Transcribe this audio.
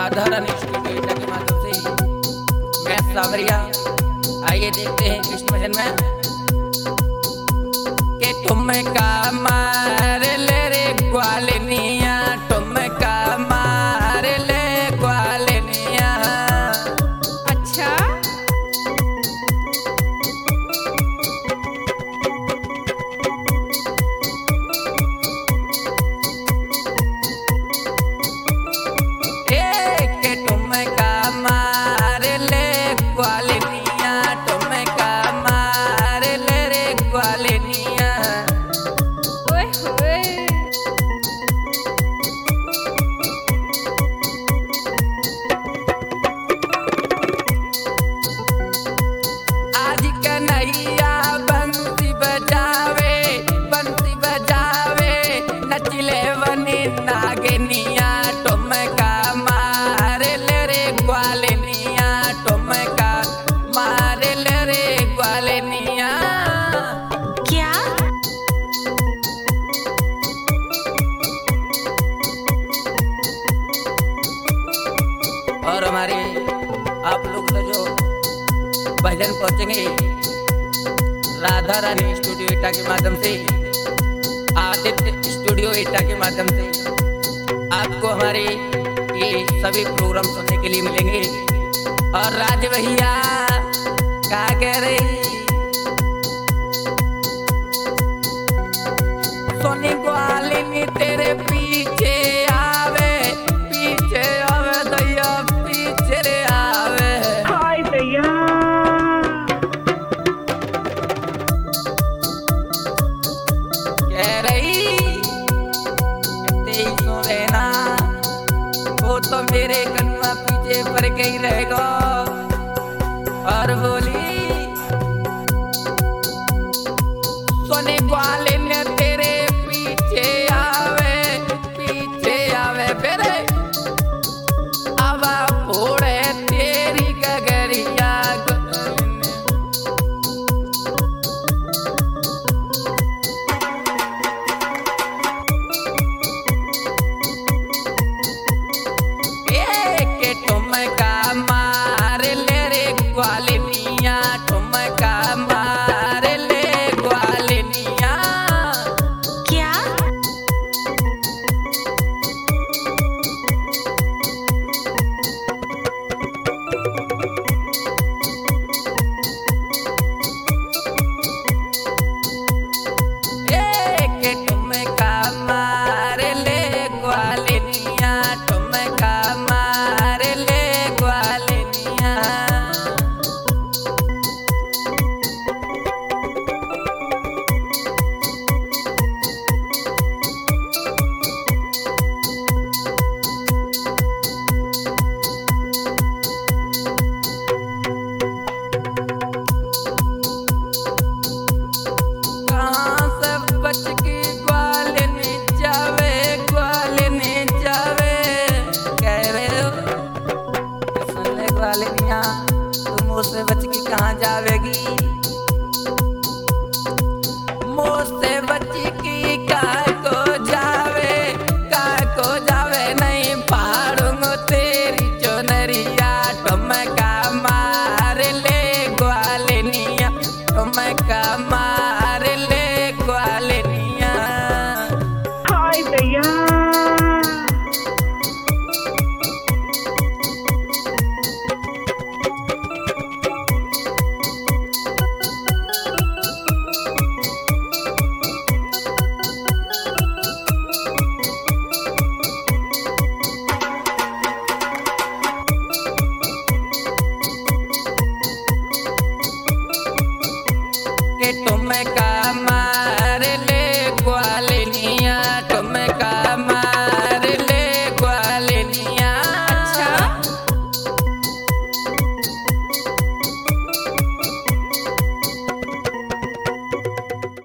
Radha Rani studio के माध्यम से मैं सावरिया। आइए देखते हैं कृष्ण भजन में कि तुम का मार ले रे ग्वालिनिया, तुम का मार ले ग्वालिनिया। अच्छा नागिनिया तुम का मार ले रे ग्वालिनिया, तुम का मार ले रे ग्वालिनिया। क्या और हमारे आप लोग तो जो भजन पहुंचेंगे राधा रानी स्टूडियो एटा के माध्यम से, आदित्य स्टूडियो एटा के माध्यम से आपको हमारे ये सभी प्रोग्राम सुनने के लिए मिलेंगे। और राज भैया क्या कह रही, सोनी ग्वालिनी तेरे पीछे आवे दैया पीछे रे आवे। हाय दैया कह रही तो मेरे कन्वा पीछे पड़ गई रहेगा।